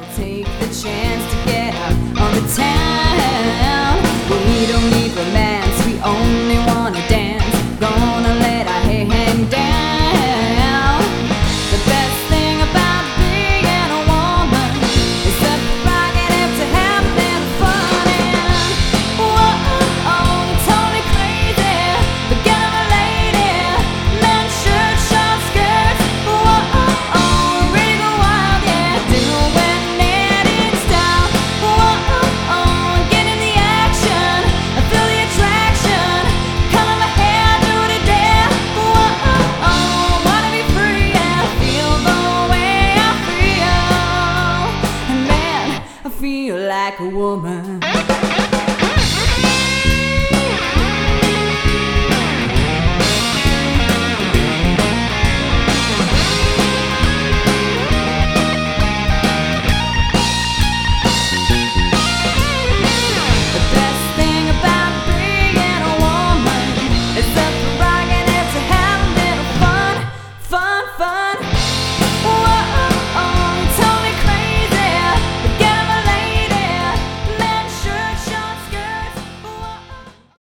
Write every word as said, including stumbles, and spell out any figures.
take the chance to get out on the town. We don't need romance, we only wanna dance. Gonna let our hair hang down. The best thing about being a woman is that I get up to having fun. And whoa, oh, totally crazy, but get of a lady. Men, shirt, short skirts. Whoa, oh, ready to go wild, yeah. Doing it in style. Whoa, oh, get in the action. I feel the attraction. Color my hair, do the dare. Whoa, oh, wanna be free and feel the way I feel. And man, I feel like a woman.